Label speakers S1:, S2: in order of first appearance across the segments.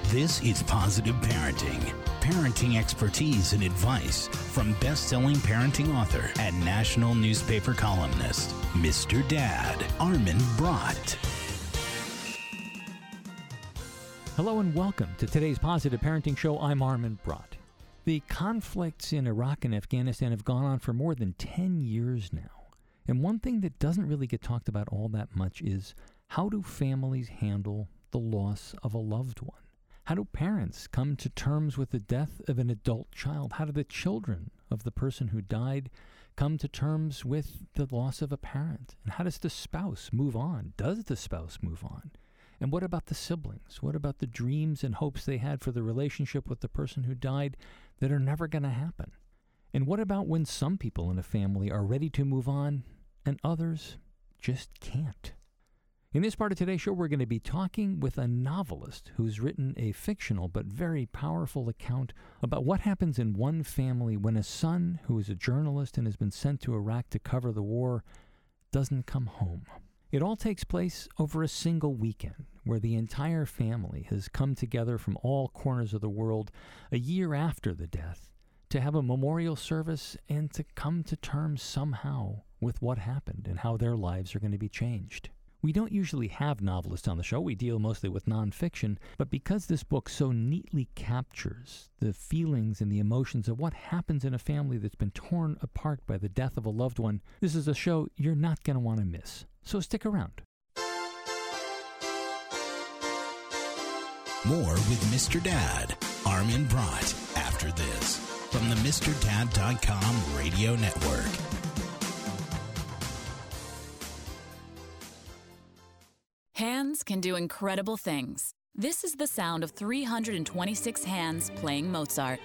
S1: This is Positive Parenting. Parenting expertise and advice from best-selling parenting author and national newspaper columnist, Mr. Dad, Armin Brott.
S2: Hello and welcome to today's Positive Parenting Show. I'm Armin Brott. The conflicts in Iraq and Afghanistan have gone on for more than 10 years now. And one thing that doesn't really get talked about all that much is how do families handle the loss of a loved one? How do parents come to terms with the death of an adult child? How do the children of the person who died come to terms with the loss of a parent? And how does the spouse move on? Does the spouse move on? And what about the siblings? What about the dreams and hopes they had for the relationship with the person who died that are never going to happen? And what about when some people in a family are ready to move on and others just can't? In this part of today's show, we're going to be talking with a novelist who's written a fictional but very powerful account about what happens in one family when a son who is a journalist and has been sent to Iraq to cover the war doesn't come home. It all takes place over a single weekend where the entire family has come together from all corners of the world a year after the death to have a memorial service and to come to terms somehow with what happened and how their lives are going to be changed. We don't usually have novelists on the show. We deal mostly with nonfiction. But because this book so neatly captures the feelings and the emotions of what happens in a family that's been torn apart by the death of a loved one, this is a show you're not going to want to miss. So stick around.
S1: More with Mr. Dad, Armin Brott, after this, from the MrDad.com radio network.
S3: Hands can do incredible things. This is the sound of 326 hands playing Mozart.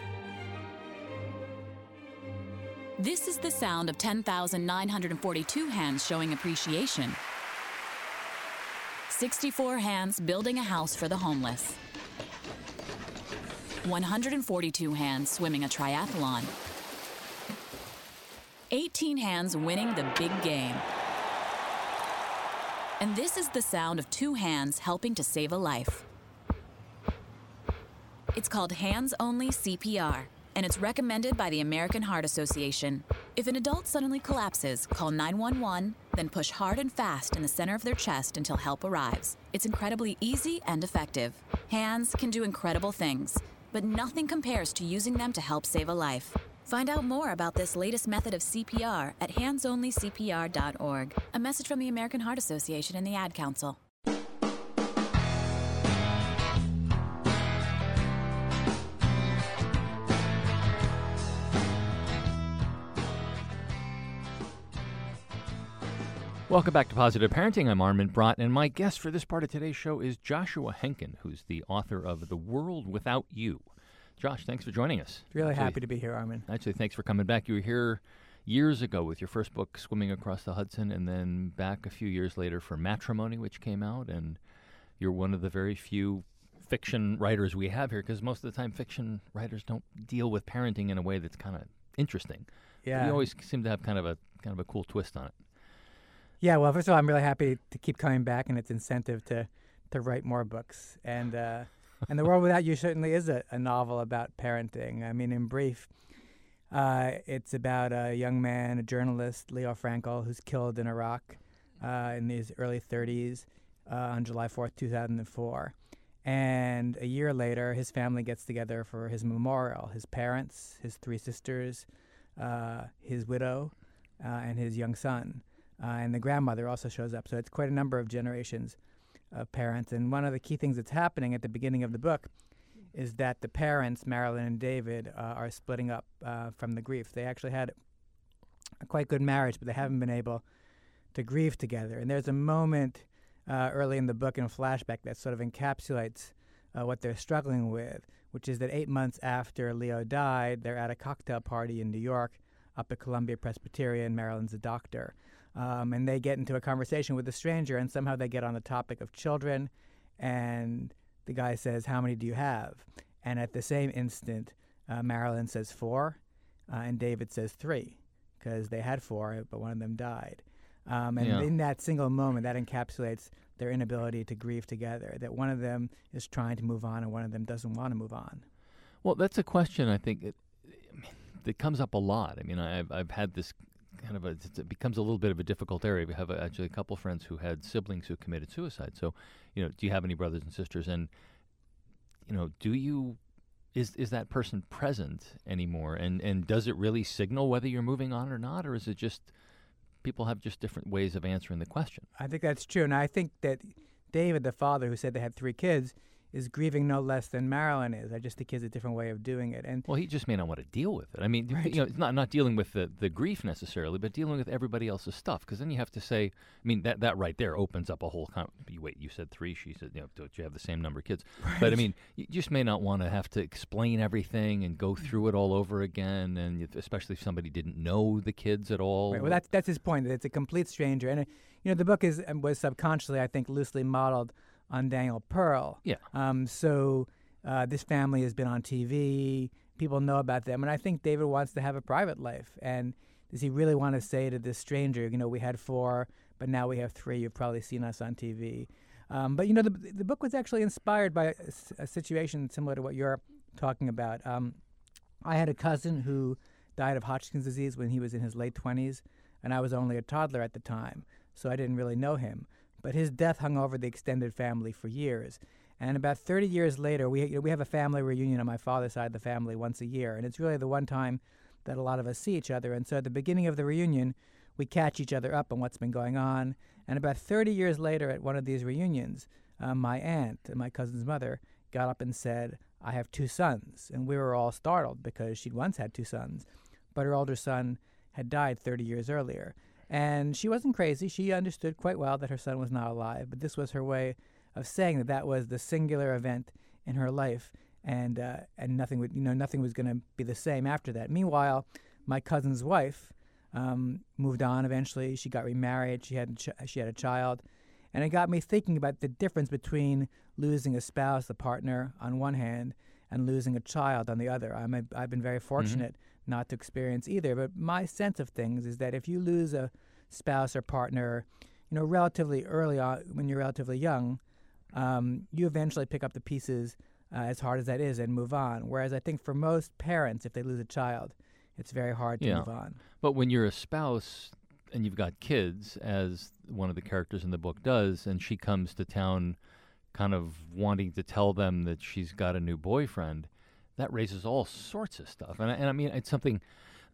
S3: This is the sound of 10,942 hands showing appreciation. 64 hands building a house for the homeless. 142 hands swimming a triathlon. 18 hands winning the big game. And this is the sound of 2 hands helping to save a life. It's called Hands-Only CPR, and it's recommended by the American Heart Association. If an adult suddenly collapses, call 911, then push hard and fast in the center of their chest until help arrives. It's incredibly easy and effective. Hands can do incredible things, but nothing compares to using them to help save a life. Find out more about this latest method of CPR at handsonlycpr.org. A message from the American Heart Association and the Ad Council.
S2: Welcome back to Positive Parenting. I'm Armin Brott, and my guest for this part of today's show is Joshua Henkin, who's the author of The World Without You. Josh, thanks for joining us.
S4: Really happy to be here, Armin.
S2: Actually, thanks for coming back. You were here years ago with your first book, Swimming Across the Hudson, and then back a few years later for Matrimony, which came out, and you're one of the very few fiction writers we have here, because most of the time fiction writers don't deal with parenting in a way that's kind of interesting.
S4: Yeah.
S2: You always seem to have kind of a cool twist on it.
S4: Yeah, well, first of all, I'm really happy to keep coming back, and it's incentive to write more books. And The World Without You certainly is a novel about parenting. I mean, in brief, it's about a young man, a journalist, Leo Frankel, who's killed in Iraq in his early 30s on July 4th, 2004. And a year later, his family gets together for his memorial. His parents, his 3 sisters, his widow, and his young son. And the grandmother also shows up. So it's quite a number of generations of parents. And one of the key things that's happening at the beginning of the book is that the parents, Marilyn and David, are splitting up from the grief. They actually had a quite good marriage, but they haven't been able to grieve together. And there's a moment early in the book in a flashback that sort of encapsulates what they're struggling with, which is that 8 months after Leo died, they're at a cocktail party in New York up at Columbia Presbyterian. Marilyn's a doctor. And they get into a conversation with a stranger, and somehow they get on the topic of children, and the guy says, "How many do you have?" And at the same instant, Marilyn says 4, and David says 3, because they had 4, but one of them died. And in that single moment, that encapsulates their inability to grieve together, that one of them is trying to move on and one of them doesn't want to move on.
S2: Well, that's a question I think that comes up a lot. I mean, I've had this kind of it becomes a little bit of a difficult area. We have actually a couple friends who had siblings who committed suicide. So, do you have any brothers and sisters? And, is that person present anymore? And does it really signal whether you're moving on or not? Or is it just people have just different ways of answering the question?
S4: I think that's true. And I think that David, the father who said they had 3 kids, is grieving no less than Marilyn is. I just think he has a different way of doing it. And
S2: well, he just may not want to deal with it. I mean,
S4: right.
S2: It's not dealing with the grief necessarily, but dealing with everybody else's stuff. Because then you have to say, I mean, that right there opens up a whole. Wait, you said 3. She said, don't you have the same number of kids?
S4: Right.
S2: But I mean, you just may not want to have to explain everything and go through it all over again, and especially if somebody didn't know the kids at all.
S4: Right. Well, that's his point. That it's a complete stranger, and the book was subconsciously, I think, loosely modeled on Daniel Pearl.
S2: Yeah.
S4: So this family has been on TV. People know about them. And I think David wants to have a private life. And does he really want to say to this stranger, we had 4, but now we have 3. You've probably seen us on TV. But, the book was actually inspired by a situation similar to what you're talking about. I had a cousin who died of Hodgkin's disease when he was in his late 20s, and I was only a toddler at the time, so I didn't really know him. But his death hung over the extended family for years. And about 30 years later, we have a family reunion on my father's side of the family once a year. And it's really the one time that a lot of us see each other. And so at the beginning of the reunion, we catch each other up on what's been going on. And about 30 years later at one of these reunions, my aunt, my cousin's mother, got up and said, I have 2 sons. And we were all startled because she'd once had 2 sons. But her older son had died 30 years earlier. And she wasn't crazy. She understood quite well that her son was not alive. But this was her way of saying that was the singular event in her life, and nothing was going to be the same after that. Meanwhile, my cousin's wife moved on. Eventually, she got remarried. She had a child, and it got me thinking about the difference between losing a spouse, a partner, on one hand, and losing a child on the other. I've been very fortunate not to experience either. But my sense of things is that if you lose a spouse or partner, relatively early on, when you're relatively young, you eventually pick up the pieces, as hard as that is, and move on. Whereas I think for most parents, if they lose a child, it's very hard to move on.
S2: But when you're a spouse and you've got kids, as one of the characters in the book does, and she comes to town kind of wanting to tell them that she's got a new boyfriend, that raises all sorts of stuff. And I mean, it's something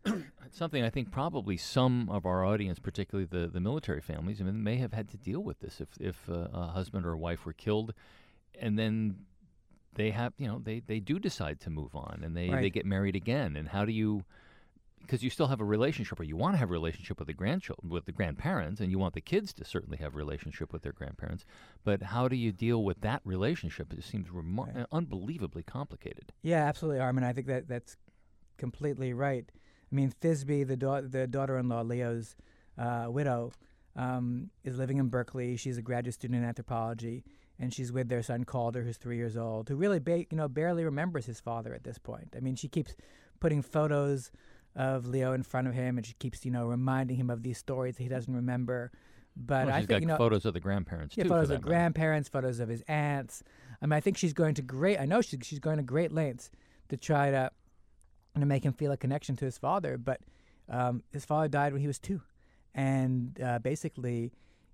S2: I think probably some of our audience, particularly the military families, may have had to deal with this if a husband or a wife were killed, and then they have, they do decide to move on, and they get married again. And how do you, because you still have a relationship, or you want to have a relationship with the grandchildren, with the grandparents, and you want the kids to certainly have a relationship with their grandparents, but how do you deal with that relationship? It seems unbelievably complicated.
S4: Yeah, absolutely, Armin. I think that's completely right. I mean, Thisbe, the daughter-in-law, Leo's widow, is living in Berkeley. She's a graduate student in anthropology, and she's with their son Calder, who's 3 years old, who really barely remembers his father at this point. I mean, she keeps putting photos of Leo in front of him, and she keeps reminding him of these stories that he doesn't remember. But I think
S2: got photos of the grandparents too.
S4: Photos of grandparents, photos of his aunts. I mean, I think she's going to great lengths to try to make him feel a connection to his father. But his father died when he was 2, and basically,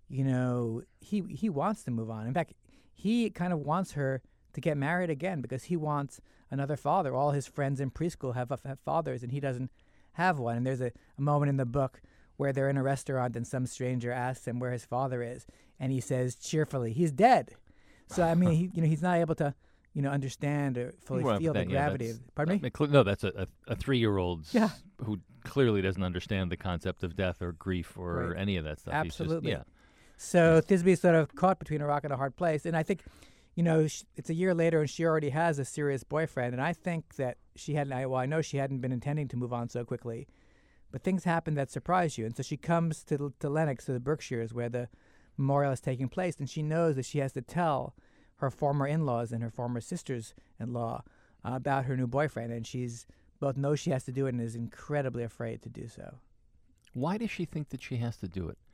S4: he wants to move on. In fact, he kind of wants her to get married again because he wants another father. All his friends in preschool have fathers, and he doesn't have one. And there's a moment in the book where they're in a restaurant and some stranger asks him where his father is, and he says cheerfully, "He's dead." So I mean, he's not able to understand or fully feel the gravity of. Pardon me?
S2: No, that's a 3-year-old who clearly doesn't understand the concept of death or grief or any of that stuff.
S4: Absolutely. So Thisbe's sort of caught between a rock and a hard place, and I think, it's a year later and she already has a serious boyfriend, and I think that I know she hadn't been intending to move on so quickly, but things happen that surprise you, and so she comes to Lenox, to the Berkshires, where the memorial is taking place, and she knows that she has to tell her former in-laws and her former sisters-in-law about her new boyfriend, and she's both knows she has to do it and is incredibly afraid to do so.
S2: Why does she think that she has to do it?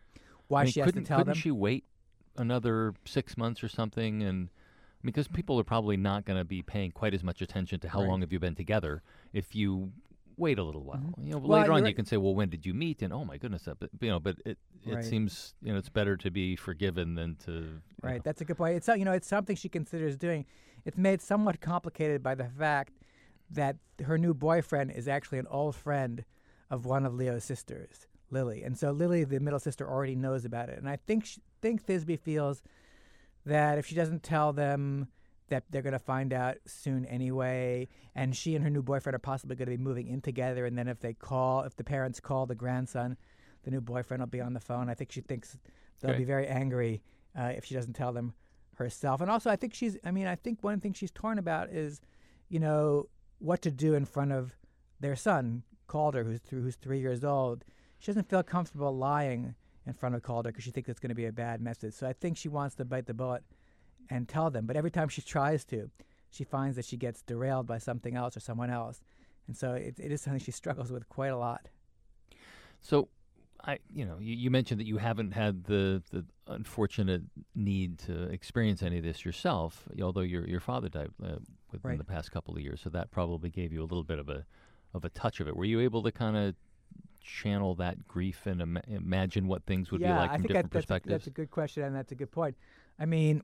S4: why she has to tell them.
S2: Couldn't she wait another 6 months or something? And because people are probably not going to be paying quite as much attention to how long have you been together if you wait a little while. Later on you can say, well, when did you meet? And oh my goodness, but it seems it's better to be forgiven than to.
S4: Right, that's a good point. It's something she considers doing. It's made somewhat complicated by the fact that her new boyfriend is actually an old friend of one of Leo's sisters, Lily, and so Lily, the middle sister, already knows about it. And I think Thisbe feels that if she doesn't tell them, that they're going to find out soon anyway, and she and her new boyfriend are possibly going to be moving in together, and then if the parents call the grandson, the new boyfriend will be on the phone. I think she thinks they'll be very angry if she doesn't tell them herself. And also I think one thing she's torn about is, what to do in front of their son, Calder, who's 3 years old. She doesn't feel comfortable lying in front of Calder because she thinks it's going to be a bad message. So I think she wants to bite the bullet and tell them. But every time she tries to, she finds that she gets derailed by something else or someone else. And so it is something she struggles with quite a lot.
S2: So, you mentioned that you haven't had the unfortunate need to experience any of this yourself, although your father died within the past couple of years. So that probably gave you a little bit of a touch of it. Were you able to kind of channel that grief and imagine what things would be like from different perspectives?
S4: That's a good question, and that's a good point. I mean,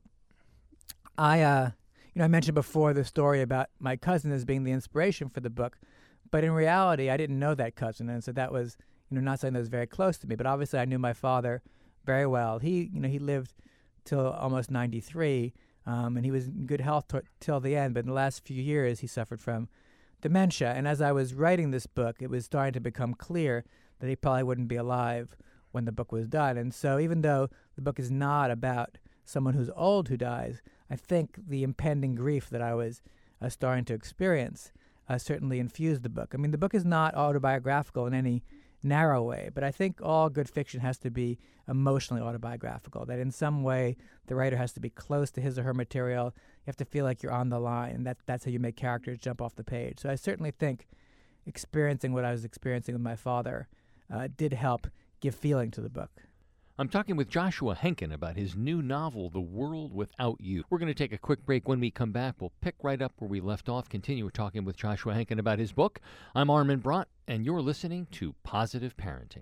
S4: I mentioned before the story about my cousin as being the inspiration for the book, but in reality, I didn't know that cousin, and so that was, not something that was very close to me. But obviously, I knew my father very well. He lived till almost 93, and he was in good health till the end. But in the last few years, he suffered from dementia. And as I was writing this book, it was starting to become clear that he probably wouldn't be alive when the book was done. And so, even though the book is not about someone who's old who dies, I think the impending grief that I was starting to experience certainly infused the book. I mean, the book is not autobiographical in any narrow way, but I think all good fiction has to be emotionally autobiographical, that in some way the writer has to be close to his or her material. You have to feel like you're on the line, and that's how you make characters jump off the page. So I certainly think experiencing what I was experiencing with my father did help give feeling to the book.
S2: I'm talking with Joshua Henkin about his new novel, The World Without You. We're going to take a quick break. When we come back, we'll pick right up where we left off, continue talking with Joshua Henkin about his book. I'm Armin Brott, and you're listening to Positive Parenting.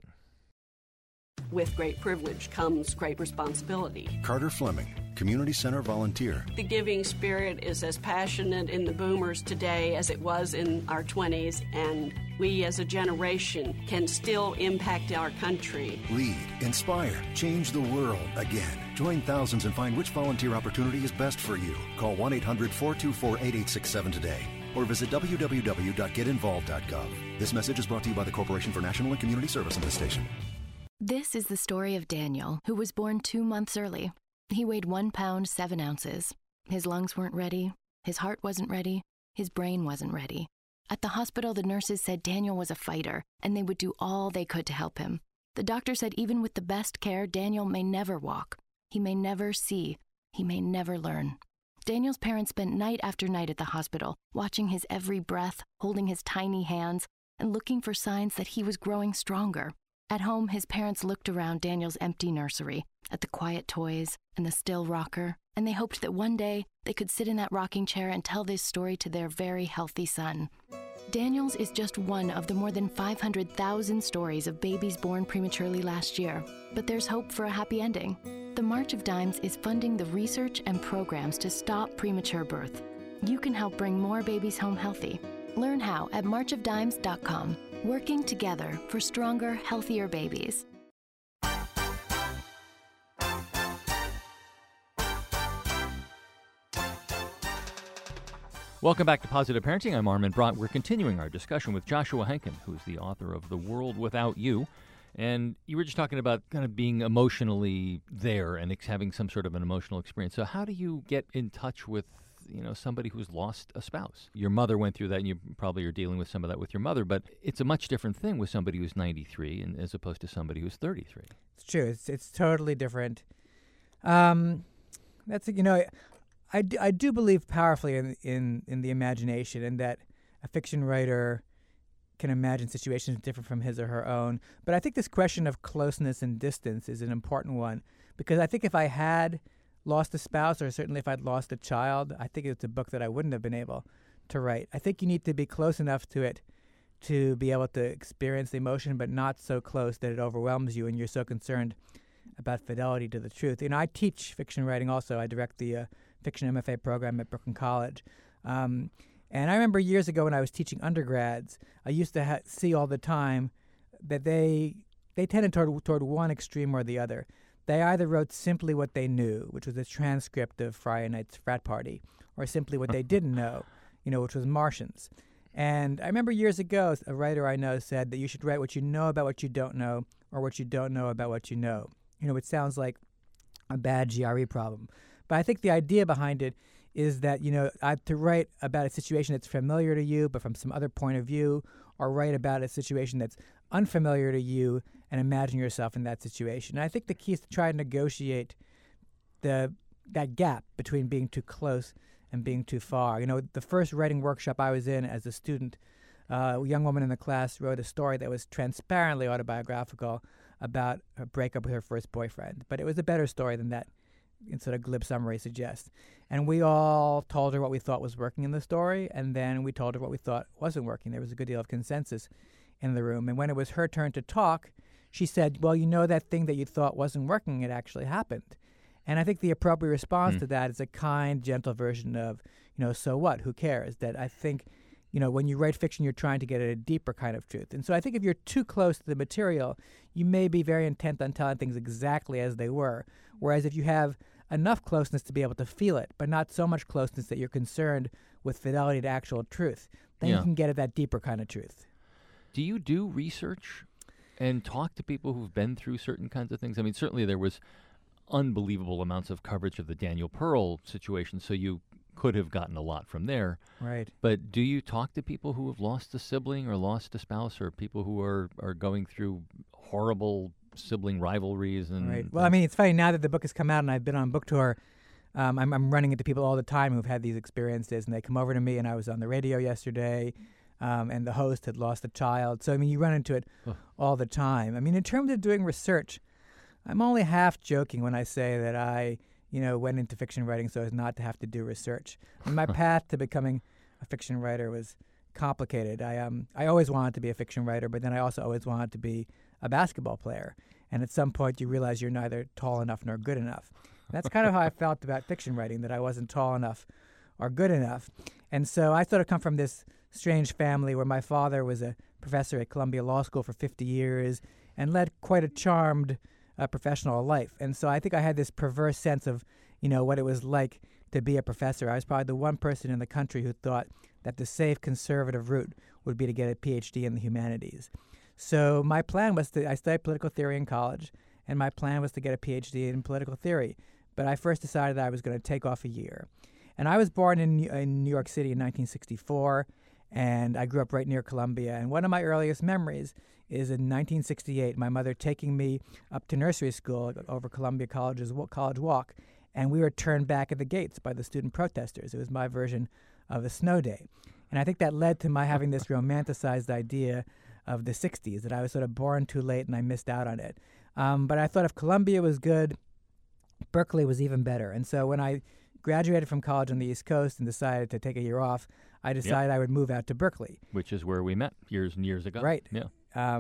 S5: With great privilege comes great responsibility.
S6: Carter Fleming, Community Center volunteer.
S5: The giving spirit is as passionate in the boomers today as it was in our 20s, and we as a generation can still impact our country.
S6: Lead, inspire, change the world again. Join thousands and find which volunteer opportunity is best for you. Call 1-800-424-8867 today or visit www.getinvolved.gov. This message is brought to you by the Corporation for National and Community Service on this station.
S7: This is the story of Daniel, who was born 2 months early. He weighed 1 pound, 7 ounces. His lungs weren't ready. His heart wasn't ready. His brain wasn't ready. At the hospital, the nurses said Daniel was a fighter, and they would do all they could to help him. The doctor said even with the best care, Daniel may never walk. He may never see. He may never learn. Daniel's parents spent night after night at the hospital, watching his every breath, holding his tiny hands, and looking for signs that he was growing stronger. At home, his parents looked around Daniel's empty nursery, at the quiet toys and the still rocker, and they hoped that one day they could sit in that rocking chair and tell this story to their very healthy son. Daniel's is just one of the more than 500,000 stories of babies born prematurely last year, but there's hope for a happy ending. The March of Dimes is funding the research and programs to stop premature birth. You can help bring more babies home healthy. Learn how at marchofdimes.com. Working together for stronger, healthier babies.
S2: Welcome back to Positive Parenting. I'm Armin Brott. We're continuing our discussion with Joshua Henkin, who's the author of The World Without You. And you were just talking about kind of being emotionally there and having some sort of an emotional experience. So how do you get in touch with somebody who's lost a spouse? Your mother went through that, and you probably are dealing with some of that with your mother, but it's a much different thing with somebody who's 93 and as opposed to somebody who's 33.
S4: It's true. It's totally different. I do believe powerfully in the imagination, and that a fiction writer can imagine situations different from his or her own. But I think this question of closeness and distance is an important one, because I think if I had lost a spouse, or certainly if I'd lost a child, I think it's a book that I wouldn't have been able to write. I think you need to be close enough to it to be able to experience the emotion, but not so close that it overwhelms you and you're so concerned about fidelity to the truth. You know, I teach fiction writing also. I direct the fiction MFA program at Brooklyn College. And I remember years ago when I was teaching undergrads, I used to see all the time that they tended toward one extreme or the other. They either wrote simply what they knew, which was a transcript of Friday Night's Frat Party, or simply what they didn't know, which was Martians. And I remember years ago, a writer I know said that you should write what you know about what you don't know, or what you don't know about what you know. It sounds like a bad GRE problem. But I think the idea behind it is that, to write about a situation that's familiar to you, but from some other point of view, or write about a situation that's unfamiliar to you and imagine yourself in that situation. And I think the key is to try to negotiate that gap between being too close and being too far. The first writing workshop I was in as a student, a young woman in the class wrote a story that was transparently autobiographical about her breakup with her first boyfriend. But it was a better story than that sort of glib summary suggests. And we all told her what we thought was working in the story, and then we told her what we thought wasn't working. There was a good deal of consensus in the room. And when it was her turn to talk, she said, well, that thing that you thought wasn't working, it actually happened. And I think the appropriate response to that is a kind, gentle version of, so what? Who cares? That I think, when you write fiction, you're trying to get at a deeper kind of truth. And so I think if you're too close to the material, you may be very intent on telling things exactly as they were. Whereas if you have enough closeness to be able to feel it, but not so much closeness that you're concerned with fidelity to actual truth, then you can get at that deeper kind of truth.
S2: Do you do research and talk to people who've been through certain kinds of things? I mean, certainly there was unbelievable amounts of coverage of the Daniel Pearl situation, so you could have gotten a lot from there.
S4: Right.
S2: But do you talk to people who have lost a sibling or lost a spouse, or people who are going through horrible sibling rivalries?
S4: Right. Well, I mean, it's funny, now that the book has come out and I've been on book tour, I'm running into people all the time who've had these experiences, and they come over to me, and I was on the radio yesterday, and the host had lost a child. So, I mean, you run into it all the time. I mean, in terms of doing research, I'm only half joking when I say that I, went into fiction writing so as not to have to do research. And my path to becoming a fiction writer was complicated. I always wanted to be a fiction writer, but then I also always wanted to be a basketball player. And at some point, you realize you're neither tall enough nor good enough. And that's kind of how I felt about fiction writing, that I wasn't tall enough or good enough. And so I sort of come from this strange family where my father was a professor at Columbia Law School for 50 years and led quite a charmed professional life. And so I think I had this perverse sense of, what it was like to be a professor. I was probably the one person in the country who thought that the safe conservative route would be to get a PhD in the humanities. So my plan was I studied political theory in college, and my plan was to get a PhD in political theory. But I first decided that I was going to take off a year. And I was born in New York City in 1964, and I grew up right near Columbia. And one of my earliest memories is in 1968, my mother taking me up to nursery school over Columbia College's College Walk, and we were turned back at the gates by the student protesters. It was my version of a snow day. And I think that led to my having this romanticized idea of the 60s, that I was sort of born too late and I missed out on it. But I thought if Columbia was good, Berkeley was even better. And so when I graduated from college on the East Coast and decided to take a year off, I decided I would move out to Berkeley.
S2: Which is where we met years and years ago.
S4: Right.
S2: Yeah.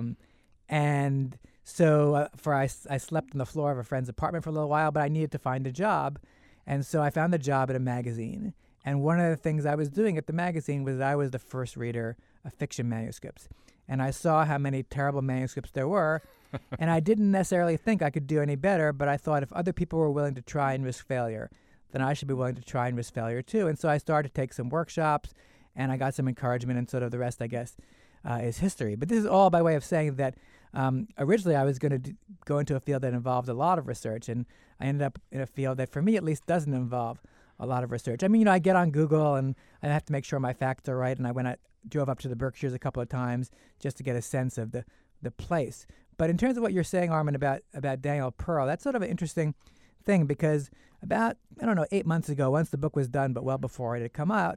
S4: And so I slept on the floor of a friend's apartment for a little while, but I needed to find a job. And so I found a job at a magazine. And one of the things I was doing at the magazine was that I was the first reader of fiction manuscripts. And I saw how many terrible manuscripts there were. And I didn't necessarily think I could do any better, but I thought if other people were willing to try and risk failure, then I should be willing to try and risk failure too. And so I started to take some workshops, and I got some encouragement, and sort of the rest, I guess, is history. But this is all by way of saying that originally I was going to go into a field that involved a lot of research, and I ended up in a field that, for me at least, doesn't involve a lot of research. I mean, I get on Google, and I have to make sure my facts are right, and I drove up to the Berkshires a couple of times just to get a sense of the place. But in terms of what you're saying, Armin, about Daniel Pearl, that's sort of an interesting thing, because about, 8 months ago, once the book was done, but well before it had come out,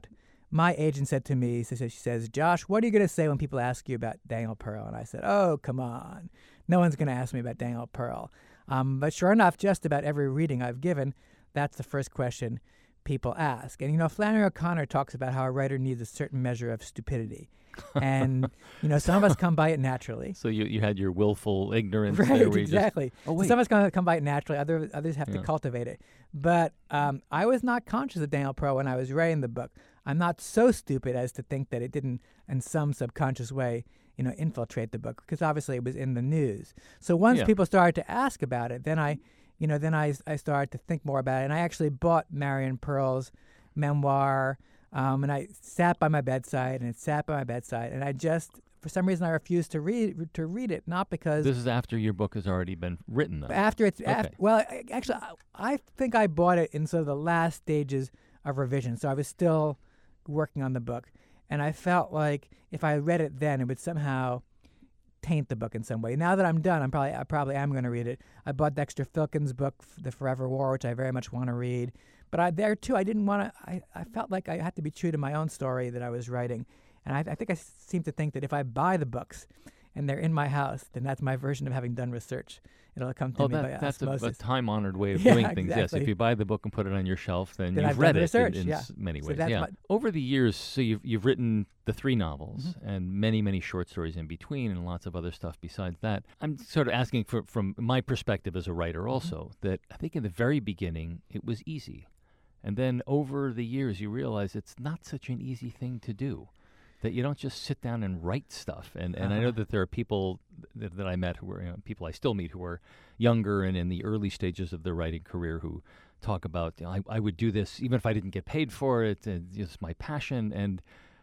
S4: my agent said to me, she says, Josh, what are you going to say when people ask you about Daniel Pearl? And I said, oh, come on. No one's going to ask me about Daniel Pearl. But sure enough, just about every reading I've given, that's the first question people ask. And, Flannery O'Connor talks about how a writer needs a certain measure of stupidity. And, some of us come by it naturally.
S2: So you had your willful ignorance.
S4: Right,
S2: there where
S4: exactly.
S2: Oh, wait.
S4: So some of us come by it naturally. Others have to cultivate it. But I was not conscious of Daniel Pearl when I was writing the book. I'm not so stupid as to think that it didn't, in some subconscious way, infiltrate the book, because obviously it was in the news. So once people started to ask about it, then I started to think more about it. And I actually bought Marion Pearl's memoir, and I sat by my bedside, and it sat by my bedside, and I just, for some reason, I refused to read it, not because...
S2: This is after your book has already been written, though.
S4: After it's... Okay. Actually, I think I bought it in sort of the last stages of revision, so I was still working on the book, and I felt like if I read it then, it would somehow taint the book in some way. Now that I'm done, I probably am going to read it. I bought Dexter Filkins' book, The Forever War, which I very much want to read. But I didn't want to, I felt like I had to be true to my own story that I was writing. And I think I seem to think that if I buy the books and they're in my house, then that's my version of having done research. It'll come to me by osmosis.
S2: That's a time-honored way of doing things.
S4: Exactly.
S2: Yes, if you buy the book and put it on your shelf, then you've read it in many ways. Over the years, so you've written the 3 novels and many, many short stories in between and lots of other stuff besides that. I'm sort of asking from my perspective as a writer also, that I think in the very beginning it was easy. And then over the years you realize it's not such an easy thing to do. That you don't just sit down and write stuff. And I know that there are people that I met who are, people I still meet who are younger and in the early stages of their writing career who talk about, I would do this even if I didn't get paid for it, and it's my passion. And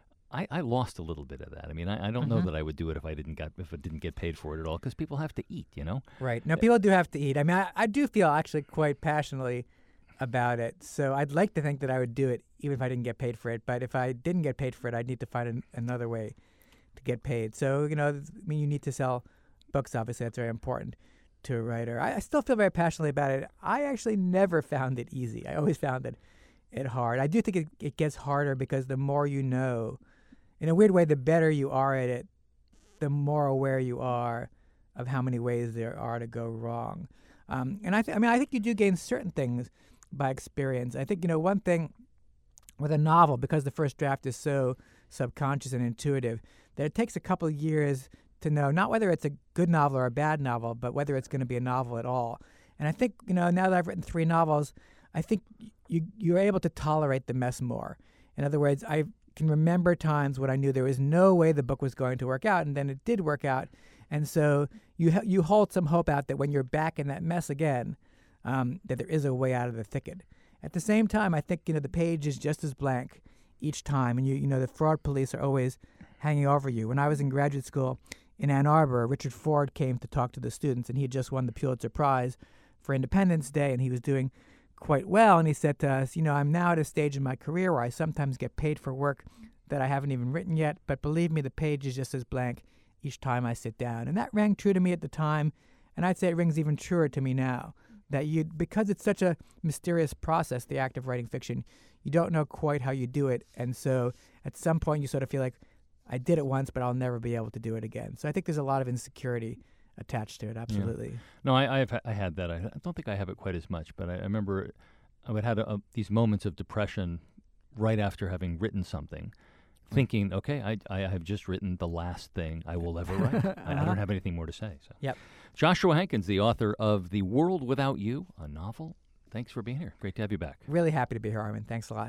S2: I lost a little bit of that. I mean, I don't know that I would do it if I didn't get paid for it at all, because people have to eat,
S4: Right. Now, people do have to eat. I mean, I do feel actually quite passionately about it. So I'd like to think that I would do it even if I didn't get paid for it. But if I didn't get paid for it, I'd need to find another way to get paid. So, you need to sell books, obviously. That's very important to a writer. I still feel very passionately about it. I actually never found it easy. I always found it hard. I do think it gets harder because the more you know, in a weird way, the better you are at it, the more aware you are of how many ways there are to go wrong. And I think you do gain certain things by experience. I think, one thing with a novel, because the first draft is so subconscious and intuitive, that it takes a couple of years to know not whether it's a good novel or a bad novel, but whether it's going to be a novel at all. And I think, now that I've written 3 novels, I think you're able to tolerate the mess more. In other words, I can remember times when I knew there was no way the book was going to work out, and then it did work out. And so you hold some hope out that when you're back in that mess again, that there is a way out of the thicket. At the same time, I think, the page is just as blank each time, and the fraud police are always hanging over you. When I was in graduate school in Ann Arbor, Richard Ford came to talk to the students, and he had just won the Pulitzer Prize for Independence Day, and he was doing quite well, and he said to us, I'm now at a stage in my career where I sometimes get paid for work that I haven't even written yet, but believe me, the page is just as blank each time I sit down. And that rang true to me at the time, and I'd say it rings even truer to me now. That because it's such a mysterious process, the act of writing fiction, you don't know quite how you do it. And so at some point you sort of feel like, I did it once, but I'll never be able to do it again. So I think there's a lot of insecurity attached to it, absolutely.
S2: Yeah. No, I had that. I don't think I have it quite as much, but I remember I would have these moments of depression right after having written something, thinking, okay, I have just written the last thing I will ever write. I don't have anything more to say. So.
S4: Yep.
S2: Joshua Hankins, the author of The World Without You, a novel. Thanks for being here. Great to have you back.
S4: Really happy to be here, Armin. Thanks a lot.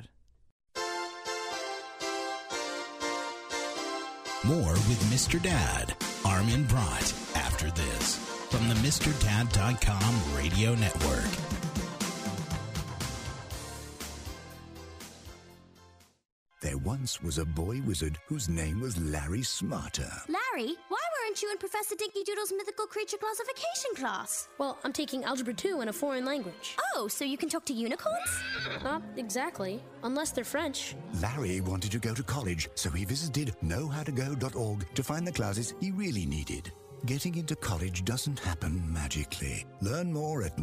S1: More with Mr. Dad, Armin Brott, after this, from the MrDad.com radio network.
S8: There once was a boy wizard whose name was Larry Smarter.
S9: Larry, why weren't you in Professor Dinky Doodle's mythical creature classification class?
S10: Well, I'm taking Algebra 2 in a foreign language.
S9: Oh, so you can talk to unicorns?
S10: Not exactly, unless they're French.
S8: Larry wanted to go to college, so he visited knowhowtogo.org to find the classes he really needed. Getting into college doesn't happen magically. Learn more at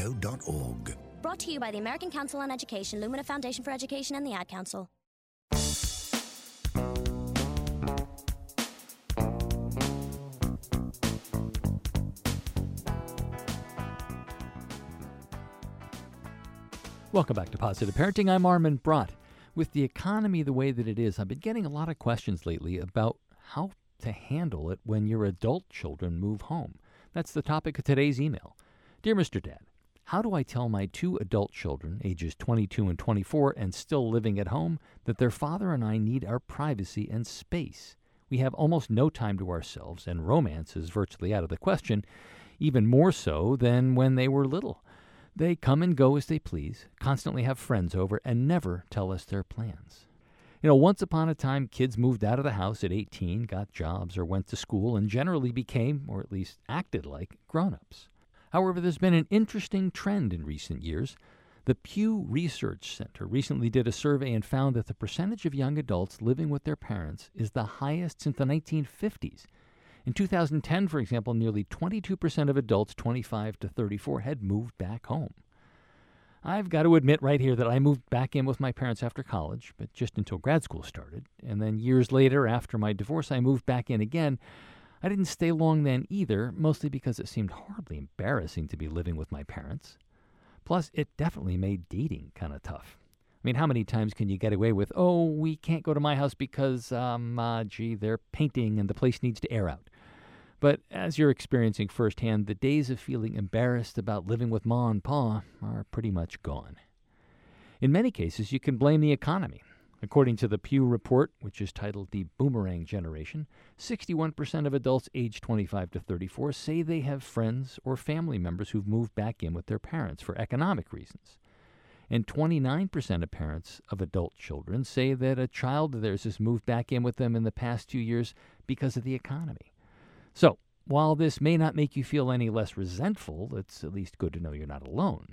S8: knowhowtogo.org.
S9: Brought to you by the American Council on Education, Lumina Foundation for Education, and the Ad Council.
S2: Welcome back to Positive Parenting. I'm Armin Brott. With the economy the way that it is, I've been getting a lot of questions lately about how to handle it when your adult children move home. That's the topic of today's email. Dear Mr. Dad, how do I tell my 2 adult children, ages 22 and 24, and still living at home, that their father and I need our privacy and space? We have almost no time to ourselves, and romance is virtually out of the question, even more so than when they were little. They come and go as they please, constantly have friends over, and never tell us their plans. Once upon a time, kids moved out of the house at 18, got jobs, or went to school, and generally became, or at least acted like, grown-ups. However, there's been an interesting trend in recent years. The Pew Research Center recently did a survey and found that the percentage of young adults living with their parents is the highest since the 1950s. In 2010, for example, nearly 22% of adults 25 to 34 had moved back home. I've got to admit right here that I moved back in with my parents after college, but just until grad school started. And then years later, after my divorce, I moved back in again. I didn't stay long then either, mostly because it seemed horribly embarrassing to be living with my parents. Plus, it definitely made dating kind of tough. I mean, how many times can you get away with, oh, we can't go to my house because, they're painting and the place needs to air out. But as you're experiencing firsthand, the days of feeling embarrassed about living with Ma and Pa are pretty much gone. In many cases, you can blame the economy. According to the Pew report, which is titled The Boomerang Generation, 61% of adults aged 25 to 34 say they have friends or family members who've moved back in with their parents for economic reasons. And 29% of parents of adult children say that a child of theirs has moved back in with them in the past 2 years because of the economy. So, while this may not make you feel any less resentful, it's at least good to know you're not alone.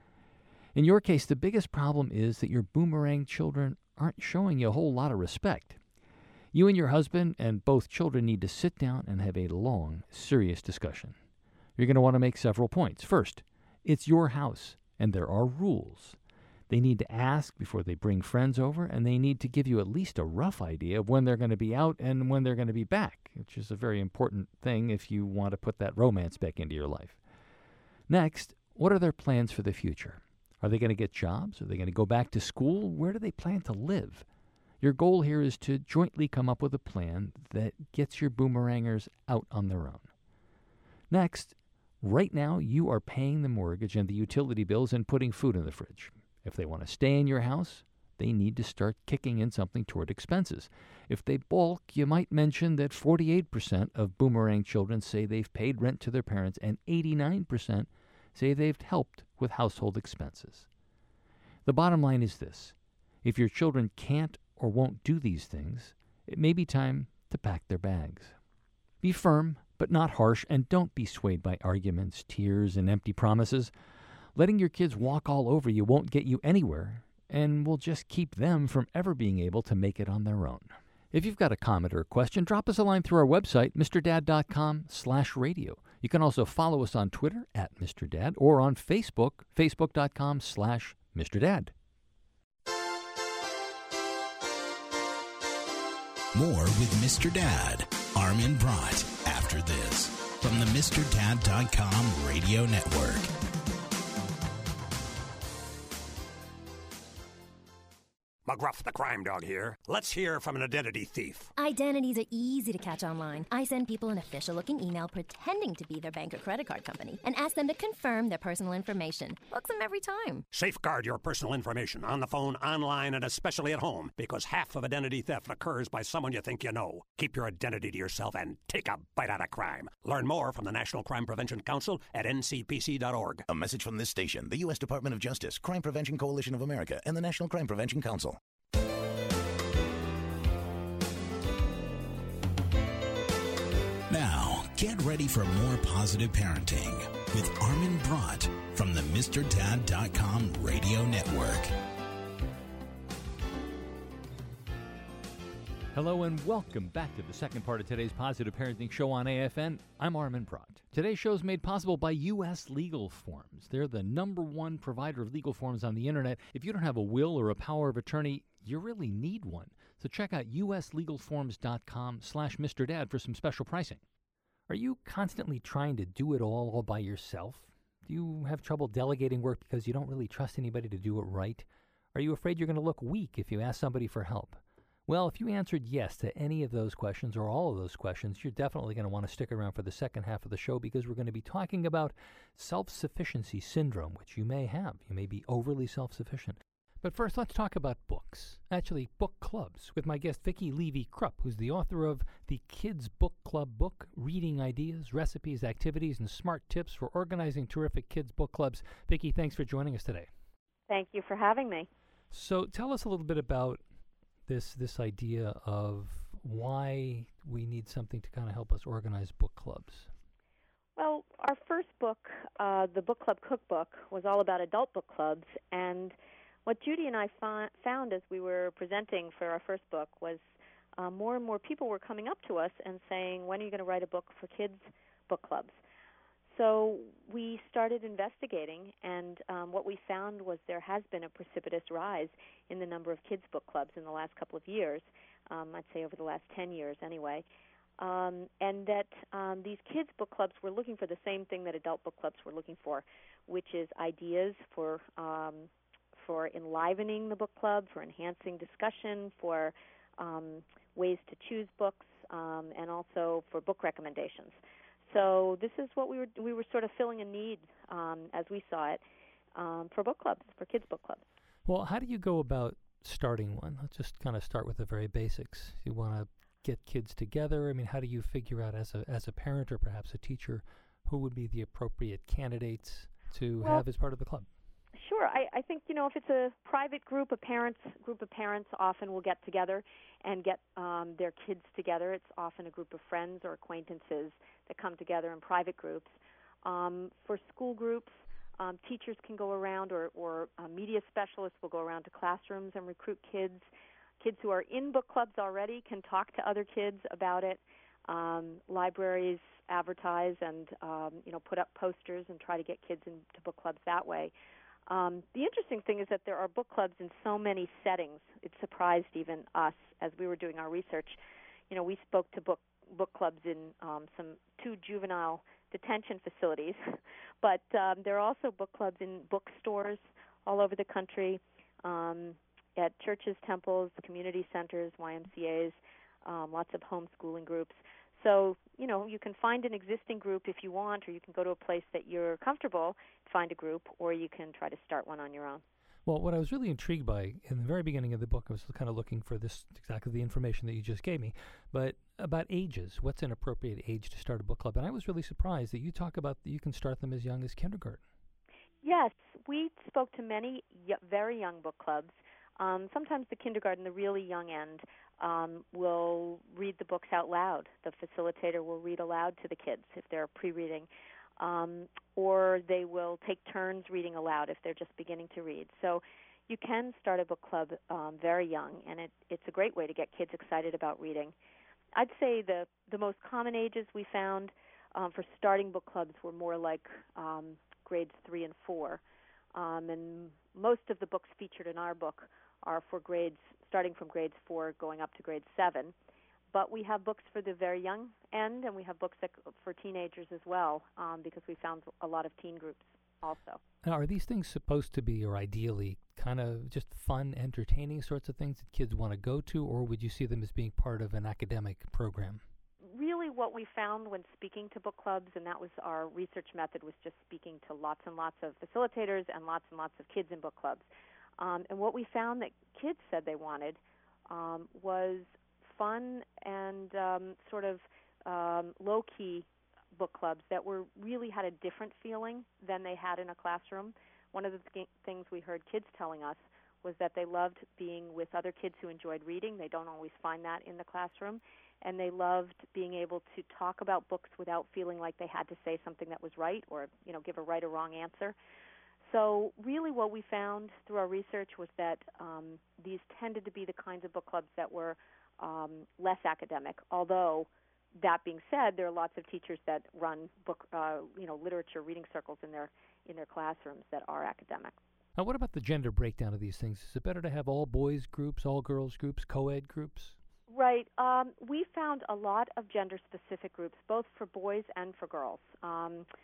S2: In your case, the biggest problem is that your boomerang children aren't showing you a whole lot of respect. You and your husband and both children need to sit down and have a long, serious discussion. You're going to want to make several points. First, it's your house, and there are rules. They need to ask before they bring friends over, and they need to give you at least a rough idea of when they're going to be out and when they're going to be back, which is a very important thing if you want to put that romance back into your life. Next, what are their plans for the future? Are they going to get jobs? Are they going to go back to school? Where do they plan to live? Your goal here is to jointly come up with a plan that gets your boomerangers out on their own. Next, right now you are paying the mortgage and the utility bills and putting food in the fridge. If they want to stay in your house, they need to start kicking in something toward expenses. If they balk, you might mention that 48% of boomerang children say they've paid rent to their parents and 89% say they've helped with household expenses. The bottom line is this. If your children can't or won't do these things, it may be time to pack their bags. Be firm, but not harsh, and don't be swayed by arguments, tears, and empty promises. Letting your kids walk all over you won't get you anywhere and will just keep them from ever being able to make it on their own. If you've got a comment or a question, drop us a line through our website, mrdad.com/radio. You can also follow us on Twitter @MrDad or on Facebook, facebook.com/MrDad.
S1: More with Mr. Dad, Armin Brott, after this, from the MrDad.com radio network.
S11: McGruff the crime dog here. Let's hear from an identity thief.
S12: Identities are easy to catch online. I send people an official-looking email pretending to be their bank or credit card company and ask them to confirm their personal information. Bugs them every time.
S11: Safeguard your personal information on the phone, online, and especially at home, because half of identity theft occurs by someone you think you know. Keep your identity to yourself and take a bite out of crime. Learn more from the National Crime Prevention Council at ncpc.org.
S13: A message from this station, the U.S. Department of Justice, Crime Prevention Coalition of America, and the National Crime Prevention Council.
S1: Now, get ready for more positive parenting with Armin Brott from the MrDad.com radio network.
S2: Hello and welcome back to the second part of today's Positive Parenting Show on AFN. I'm Armin Brott. Today's show is made possible by U.S. Legal Forms. They're the #1 provider of legal forms on the internet. If you don't have a will or a power of attorney, you really need one. So check out uslegalforms.com/MrDad for some special pricing. Are you constantly trying to do it all by yourself? Do you have trouble delegating work because you don't really trust anybody to do it right? Are you afraid you're going to look weak if you ask somebody for help? Well, if you answered yes to any of those questions or all of those questions, you're definitely going to want to stick around for the second half of the show because we're going to be talking about self-sufficiency syndrome, which you may have. You may be overly self-sufficient. But first, let's talk about books. Actually, book clubs, with my guest Vicki Levy-Krupp, who's the author of the Kids Book Club book, Reading Ideas, Recipes, Activities, and Smart Tips for Organizing Terrific Kids Book Clubs. Vicki, thanks for joining us today.
S14: Thank you for having me.
S2: So tell us a little bit about this idea of why we need something to kind of help us organize book clubs.
S14: Well, our first book, the Book Club Cookbook, was all about adult book clubs, and what Judy and I found as we were presenting for our first book was more and more people were coming up to us and saying, when are you going to write a book for kids' book clubs? So we started investigating, and what we found was there has been a precipitous rise in the number of kids' book clubs in the last couple of years, I'd say over the last 10 years anyway, and that these kids' book clubs were looking for the same thing that adult book clubs were looking for, which is ideas for enlivening the book club, for enhancing discussion, for ways to choose books, and also for book recommendations. So this is what we were sort of filling a need as we saw it for book clubs, for kids' book clubs.
S2: Well, how do you go about starting one? Let's just kind of start with the very basics. You want to get kids together. I mean, how do you figure out as a parent or perhaps a teacher who would be the appropriate candidates to have as part of the club?
S14: Sure. I think, if it's a private group of parents often will get together and get their kids together. It's often a group of friends or acquaintances that come together in private groups. For school groups, teachers can go around or media specialists will go around to classrooms and recruit kids. Kids who are in book clubs already can talk to other kids about it. Libraries advertise and put up posters and try to get kids into book clubs that way. The interesting thing is that there are book clubs in so many settings. It surprised even us as we were doing our research. We spoke to book clubs in two juvenile detention facilities, but there are also book clubs in bookstores all over the country, at churches, temples, community centers, YMCAs, lots of homeschooling groups. So, you can find an existing group if you want, or you can go to a place that you're comfortable, find a group, or you can try to start one on your own.
S2: Well, what I was really intrigued by in the very beginning of the book, I was kind of looking for exactly the information that you just gave me, but about ages. What's an appropriate age to start a book club? And I was really surprised that you talk about that you can start them as young as kindergarten.
S14: Yes, we spoke to many very young book clubs. Sometimes the kindergarten, the really young end, will read the books out loud. The facilitator will read aloud to the kids if they're pre-reading, or they will take turns reading aloud if they're just beginning to read. So you can start a book club very young, and it's a great way to get kids excited about reading. I'd say the most common ages we found for starting book clubs were more like grades 3 and 4, and most of the books featured in our book are for grades starting from grades 4 going up to grade 7. But we have books for the very young end, and we have books for teenagers as well, because we found a lot of teen groups also.
S2: Now, are these things supposed to be, or ideally, kind of just fun, entertaining sorts of things that kids want to go to, or would you see them as being part of an academic program?
S14: Really what we found when speaking to book clubs, and that was our research method, was just speaking to lots and lots of facilitators and lots of kids in book clubs. And what we found that kids said they wanted was fun and sort of low-key book clubs that really had a different feeling than they had in a classroom. One of the things we heard kids telling us was that they loved being with other kids who enjoyed reading. They don't always find that in the classroom. And they loved being able to talk about books without feeling like they had to say something that was right or, give a right or wrong answer. So really what we found through our research was that these tended to be the kinds of book clubs that were less academic, although that being said, there are lots of teachers that run literature reading circles in their classrooms that are academic.
S2: Now, what about the gender breakdown of these things? Is it better to have all boys groups, all girls groups, co-ed groups?
S14: Right. We found a lot of gender-specific groups, both for boys and for girls.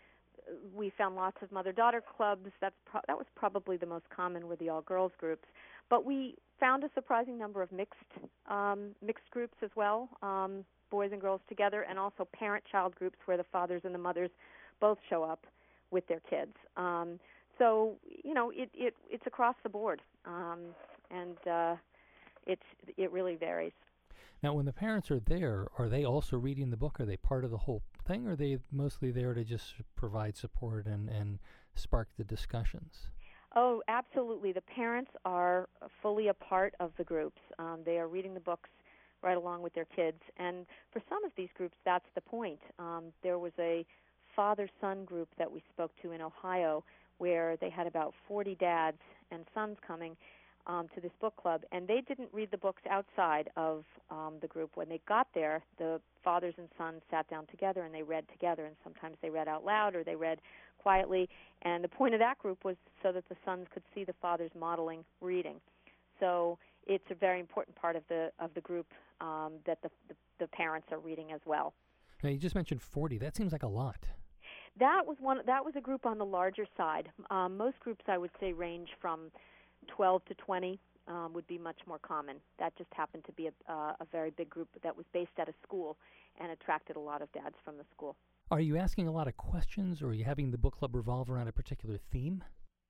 S14: we found lots of mother-daughter clubs. That was probably the most common, were the all-girls groups. But we found a surprising number of mixed groups as well, boys and girls together, and also parent-child groups where the fathers and the mothers both show up with their kids. So it's across the board, and it really varies.
S2: Now, when the parents are there, are they also reading the book? Are they part of the whole thing, or are they mostly there to just provide support and spark the discussions?
S14: Oh, absolutely. The parents are fully a part of the groups. They are reading the books right along with their kids. And for some of these groups, that's the point. There was a father-son group that we spoke to in Ohio where they had about 40 dads and sons coming to this book club, and they didn't read the books outside of the group. When they got there, the fathers and sons sat down together and they read together, and sometimes they read out loud or they read quietly. And the point of that group was so that the sons could see the fathers modeling reading. So it's a very important part of the group that the parents are reading as well.
S2: Now, you just mentioned 40. That seems like a lot.
S14: That was a group on the larger side. Most groups, I would say, range from 12 to 20 would be much more common. That just happened to be a very big group that was based at a school and attracted a lot of dads from the school.
S2: Are you asking a lot of questions, or are you having the book club revolve around a particular theme?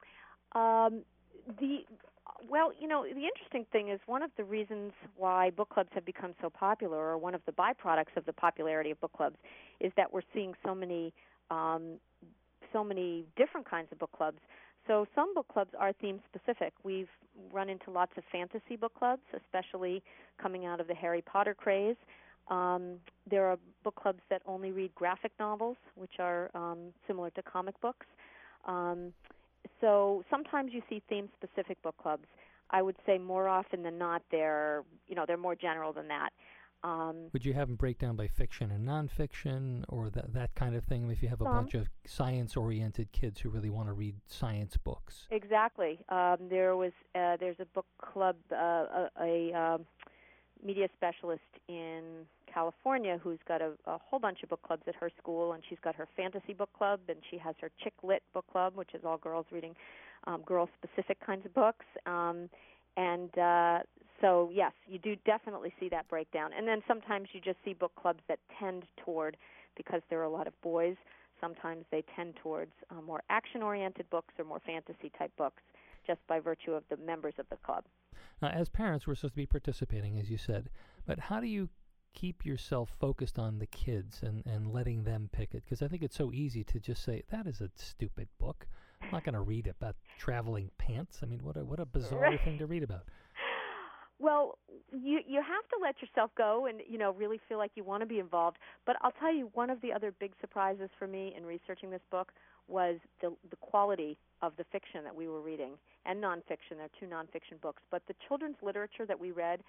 S14: The interesting thing is one of the reasons why book clubs have become so popular, or one of the byproducts of the popularity of book clubs, is that we're seeing so many different kinds of book clubs. So some book clubs are theme-specific. We've run into lots of fantasy book clubs, especially coming out of the Harry Potter craze. There are book clubs that only read graphic novels, which are similar to comic books. So sometimes you see theme-specific book clubs. I would say more often than not, they're more general than that.
S2: Would you have them break down by fiction and nonfiction, or that kind of thing? If you have a bunch of science-oriented kids who really want to read science books.
S14: Exactly. There's a book club, a media specialist in California who's got a whole bunch of book clubs at her school, and she's got her fantasy book club, and she has her chick lit book club, which is all girls reading girl-specific kinds of books. So, yes, you do definitely see that breakdown. And then sometimes you just see book clubs that tend toward, because there are a lot of boys, sometimes they tend towards more action-oriented books or more fantasy-type books, just by virtue of the members of the club.
S2: Now, as parents, we're supposed to be participating, as you said, but how do you keep yourself focused on the kids and letting them pick it? Because I think it's so easy to just say, that is a stupid book. I'm not going to read about traveling pants. I mean, what a bizarre thing to read about.
S14: Well, you have to let yourself go and, really feel like you want to be involved. But I'll tell you, one of the other big surprises for me in researching this book was the quality of the fiction that we were reading, and nonfiction. There are 2 nonfiction books. But the children's literature that we read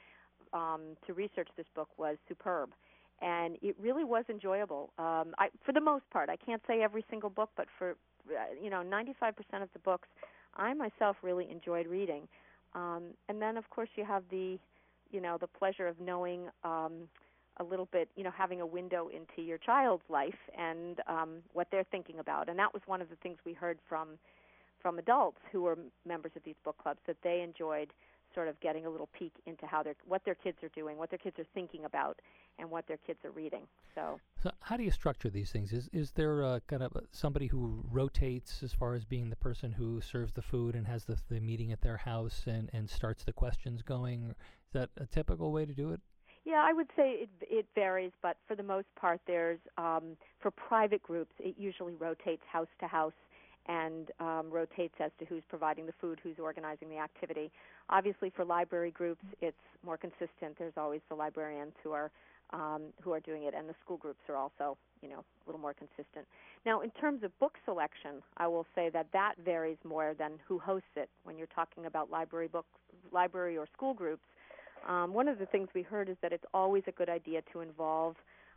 S14: to research this book was superb. And it really was enjoyable. For the most part, I can't say every single book, but for 95% of the books, I myself really enjoyed reading. And then, of course, you have the pleasure of knowing a little bit, having a window into your child's life and what they're thinking about. And that was one of the things we heard from adults who were members of these book clubs, that they enjoyed sort of getting a little peek into what their kids are doing, what their kids are thinking about, and what their kids are reading. So
S2: how do you structure these things? Is there kind of somebody who rotates as far as being the person who serves the food and has the meeting at their house and starts the questions going? Is that a typical way to do it?
S14: Yeah, I would say it varies, but for the most part, there's for private groups, it usually rotates house to house, and rotates as to who's providing the food, who's organizing the activity. Obviously, for library groups, it's more consistent. There's always the librarians who are doing it, and the school groups are also, a little more consistent. Now, in terms of book selection, I will say that varies more than who hosts it. When you're talking about library or school groups, one of the things we heard is that it's always a good idea to involve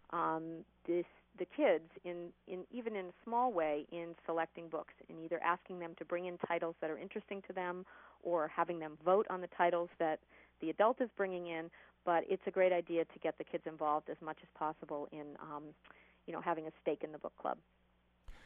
S14: the kids even in a small way in selecting books, in either asking them to bring in titles that are interesting to them or having them vote on the titles that the adult is bringing in. But it's a great idea to get the kids involved as much as possible in having a stake in the book club.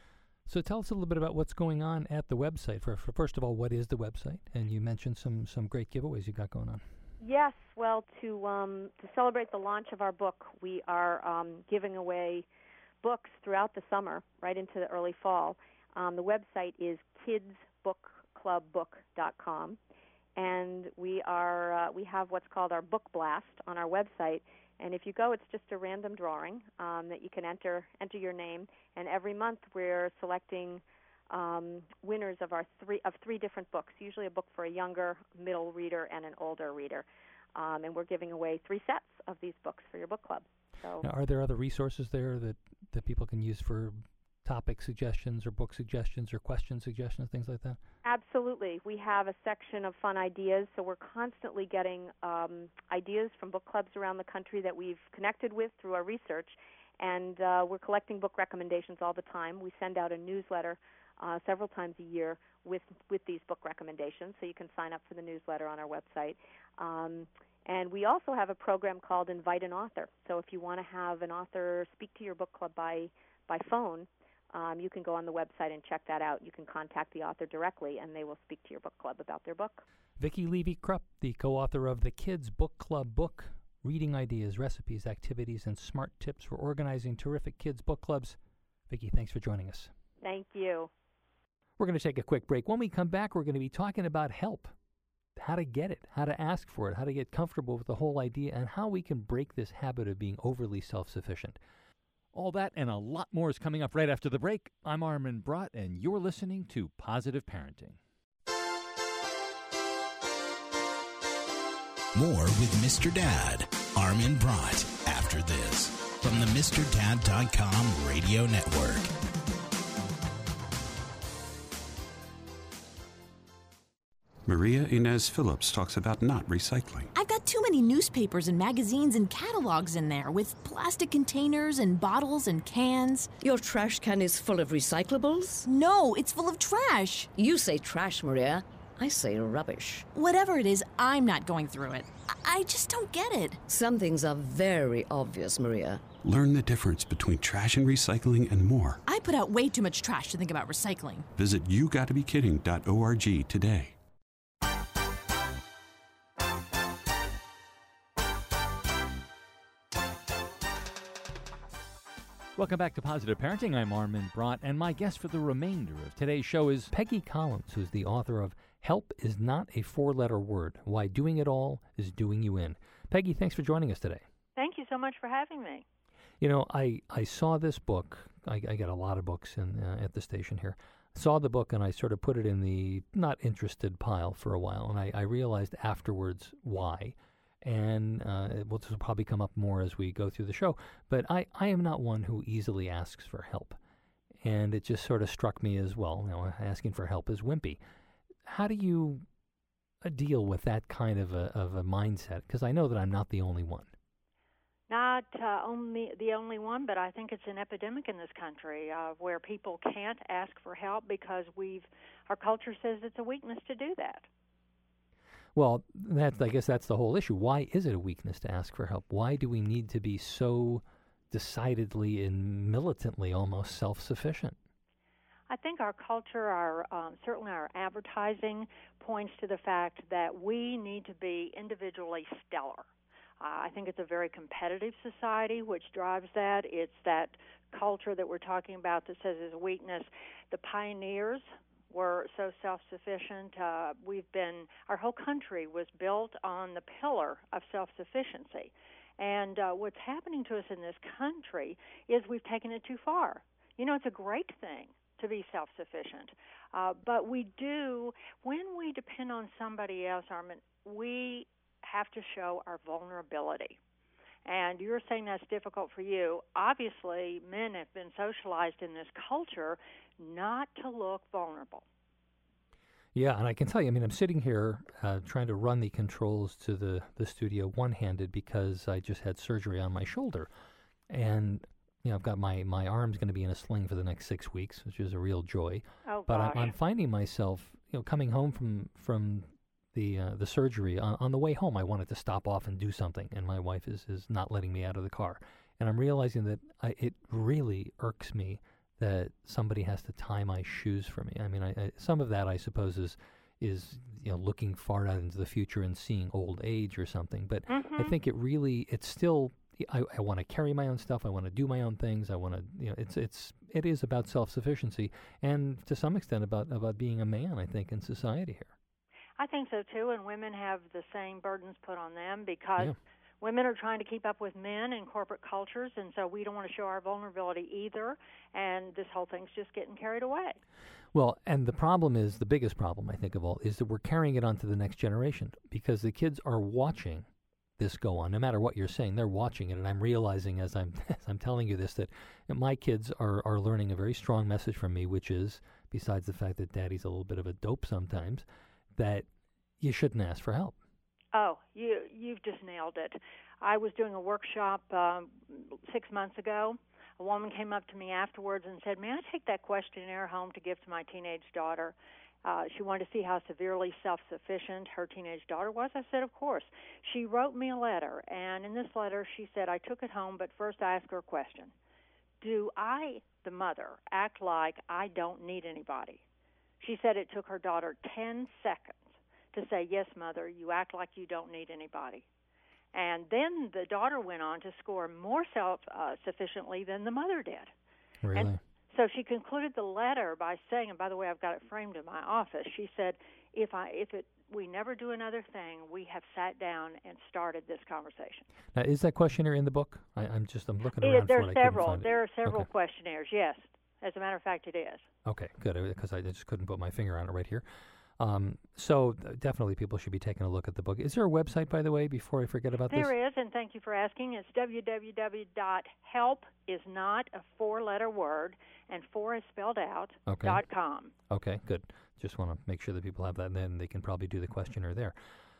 S2: So tell us a little bit about what's going on at the website. First of all, what is the website? And you mentioned some great giveaways you got going on.
S14: Yes, well, to celebrate the launch of our book, we are giving away books throughout the summer, right into the early fall. The website is kidsbookclubbook.com, and we have what's called our book blast on our website. And if you go, it's just a random drawing that you can enter your name. And every month we're selecting winners of three different books, usually a book for a younger, middle reader, and an older reader. And we're giving away 3 sets of these books for your book club. So,
S2: now, are there other resources there that people can use for topic suggestions or book suggestions or question suggestions, things like that?
S14: Absolutely. We have a section of fun ideas, so we're constantly getting ideas from book clubs around the country that we've connected with through our research, and we're collecting book recommendations all the time. We send out a newsletter several times a year with these book recommendations, so you can sign up for the newsletter on our website. And we also have a program called Invite an Author. So if you want to have an author speak to your book club by phone, you can go on the website and check that out. You can contact the author directly, and they will speak to your book club about their book.
S2: Vicki Levy-Krupp, the co-author of the Kids Book Club book, reading ideas, recipes, activities, and smart tips for organizing terrific kids' book clubs. Vicki, thanks for joining us.
S14: Thank you.
S2: We're going to take a quick break. When we come back, we're going to be talking about help, how to get it, how to ask for it, how to get comfortable with the whole idea, and how we can break this habit of being overly self-sufficient. All that and a lot more is coming up right after the break. I'm Armin Brott, and you're listening to Positive Parenting.
S1: More with Mr. Dad, Armin Brott, after this, from the MrDad.com radio network.
S15: Maria Inez Phillips talks about not recycling.
S16: I've got too many newspapers and magazines and catalogs in there with plastic containers and bottles and cans.
S17: Your trash can is full of recyclables?
S16: No, it's full of trash.
S17: You say trash, Maria. I say rubbish.
S16: Whatever it is, I'm not going through it. I just don't get it.
S17: Some things are very obvious, Maria.
S15: Learn the difference between trash and recycling and more.
S16: I put out way too much trash to think about recycling.
S15: Visit YouGottaBeKidding.org today.
S2: Welcome back to Positive Parenting. I'm Armin Brott, and my guest for the remainder of today's show is Peggy Collins, who's the author of Help is Not a Four-Letter Word, Why Doing It All is Doing You In. Peggy, thanks for joining us today.
S18: Thank you so much for having me.
S2: You know, I saw this book. I get a lot of books at the station here. I saw the book, and I sort of put it in the not interested pile for a while, and I realized afterwards why. And this will probably come up more as we go through the show. But I am not one who easily asks for help. And it just sort of struck me as, well, you know, asking for help is wimpy. How do you deal with that kind of a mindset? Because I know that I'm not the only one.
S18: Not only the only one, but I think it's an epidemic in this country where people can't ask for help because our culture says it's a weakness to do that.
S2: Well, I guess that's the whole issue. Why is it a weakness to ask for help? Why do we need to be so decidedly and militantly almost self-sufficient?
S18: I think our culture, certainly our advertising, points to the fact that we need to be individually stellar. I think it's a very competitive society which drives that. It's that culture that we're talking about that says it's a weakness. The pioneers were so self-sufficient. Our whole country was built on the pillar of self-sufficiency. And what's happening to us in this country is we've taken it too far. You know, it's a great thing to be self-sufficient. But when we depend on somebody else, Armin, we have to show our vulnerability. And you're saying that's difficult for you. Obviously, men have been socialized in this culture not to look vulnerable.
S2: Yeah, and I can tell you, I mean, I'm sitting here trying to run the controls to the studio one-handed because I just had surgery on my shoulder. And, you know, I've got my arm's going to be in a sling for the next 6 weeks, which is a real joy.
S18: Oh,
S2: but
S18: gosh.
S2: I'm finding myself, you know, coming home from the surgery. On the way home, I wanted to stop off and do something, and my wife is not letting me out of the car. And I'm realizing that it really irks me that somebody has to tie my shoes for me. I mean, some of that, I suppose, is looking far out into the future and seeing old age or something. But I think it's still, I want to carry my own stuff. I want to do my own things. I want to, it is about self-sufficiency and to some extent about being a man, I think, in society here.
S18: I think so, too, and women have the same burdens put on them because women are trying to keep up with men in corporate cultures, and so we don't want to show our vulnerability either, and this whole thing's just getting carried away.
S2: Well, and the problem is, the biggest problem, I think, of all, is that we're carrying it on to the next generation because the kids are watching this go on. No matter what you're saying, they're watching it, and I'm realizing as I'm telling you this that my kids are learning a very strong message from me, which is, besides the fact that Daddy's a little bit of a dope sometimes, that you shouldn't ask for help.
S18: Oh, you've just nailed it. I was doing a workshop 6 months ago. A woman came up to me afterwards and said, "May I take that questionnaire home to give to my teenage daughter?" She wanted to see how severely self-sufficient her teenage daughter was. I said, of course. She wrote me a letter, and in this letter she said, "I took it home, but first I asked her a question. Do I, the mother, act like I don't need anybody?" She said it took her daughter 10 seconds to say, "Yes, Mother, you act like you don't need anybody." And then the daughter went on to score more self-sufficiently than the mother did.
S2: Really?
S18: And so she concluded the letter by saying, and by the way, I've got it framed in my office, she said, we never do another thing, we have sat down and started this conversation.
S2: Now, is that questionnaire in the book? I'm looking around for it.
S18: There are several questionnaires, yes. As a matter of fact, it is.
S2: Okay, good, because I just couldn't put my finger on it right here. So definitely people should be taking a look at the book. Is there a website, by the way, before I forget about this?
S18: There is, and thank you for asking. It's www.help is not a four-letter word, and four is spelled out, .com.
S2: Okay, good. Just want to make sure that people have that, and then they can probably do the questionnaire there.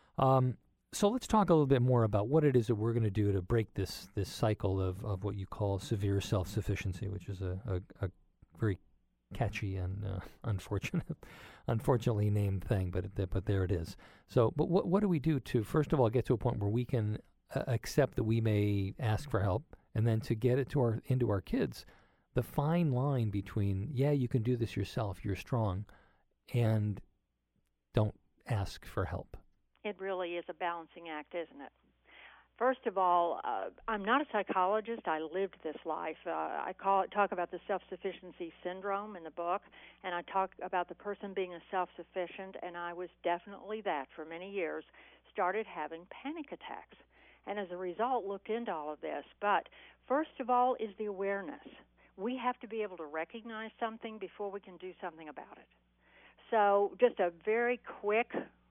S2: So let's talk a little bit more about what it is that we're going to do to break this cycle of what you call severe self-sufficiency, which is a very catchy and unfortunately named thing, but there it is. So, but what do we do to, first of all, get to a point where we can accept that we may ask for help, and then to get it into our kids, the fine line between, you can do this yourself, you're strong, and don't ask for help.
S18: It really is a balancing act, isn't it? First of all, I'm not a psychologist. I lived this life. I talk about the self-sufficiency syndrome in the book, and I talk about the person being a self-sufficient, and I was definitely that for many years, started having panic attacks, and as a result looked into all of this. But first of all is the awareness. We have to be able to recognize something before we can do something about it. So just a very quick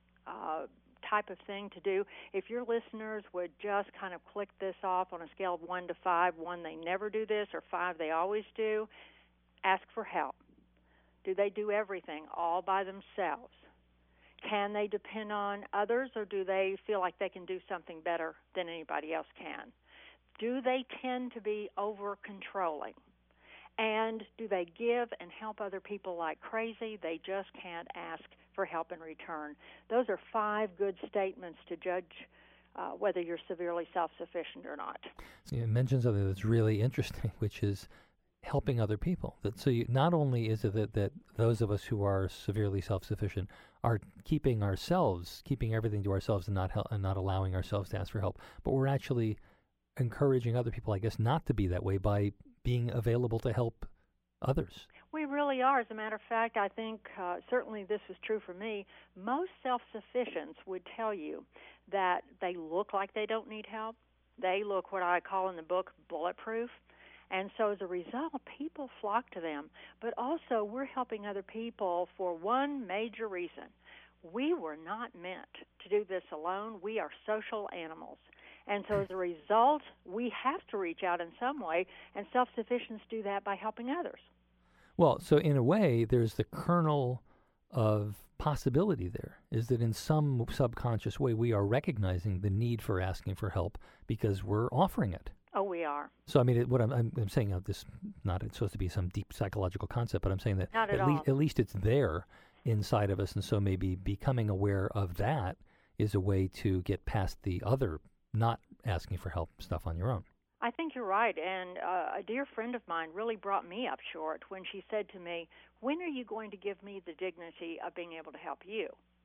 S18: type of thing to do. If your listeners would just kind of click this off on a scale of 1 to 5, 1 they never do this, or 5 they always do, ask for help. Do they do everything all by themselves? Can they depend on others, or do they feel like they can do something better than anybody else can? Do they tend to be over-controlling? And do they give and help other people like crazy? They just can't ask for help in return. Those are 5 good statements to judge whether you're severely self-sufficient or not.
S2: So you mentioned something that's really interesting, which is helping other people. Not only is it that those of us who are severely self-sufficient are keeping everything to ourselves and not allowing ourselves to ask for help, but we're actually encouraging other people, I guess, not to be that way by being available to help others.
S18: We really are. As a matter of fact, I think certainly this is true for me. Most self-sufficients would tell you that they look like they don't need help. They look what I call in the book bulletproof. And so as a result, people flock to them. But also, we're helping other people for one major reason. We were not meant to do this alone. We are social animals. And so as a result, we have to reach out in some way, and self-sufficients do that by helping others.
S2: Well, so in a way, there's the kernel of possibility there, is that in some subconscious way we are recognizing the need for asking for help because we're offering it.
S18: Oh, we are.
S2: So, I mean, what I'm saying, it's supposed to be some deep psychological concept, but I'm saying that at least it's there inside of us, and so maybe becoming aware of that is a way to get past the other not asking for help stuff on your own.
S18: I think you're right. And a dear friend of mine really brought me up short when she said to me, when are you going to give me the dignity of being able to help you?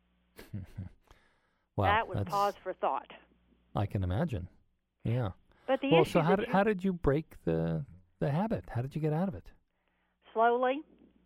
S2: Wow,
S18: that was pause for thought.
S2: I can imagine. Yeah.
S18: But the
S2: well,
S18: issue
S2: so how did you break the habit? How did you get out of it?
S18: Slowly,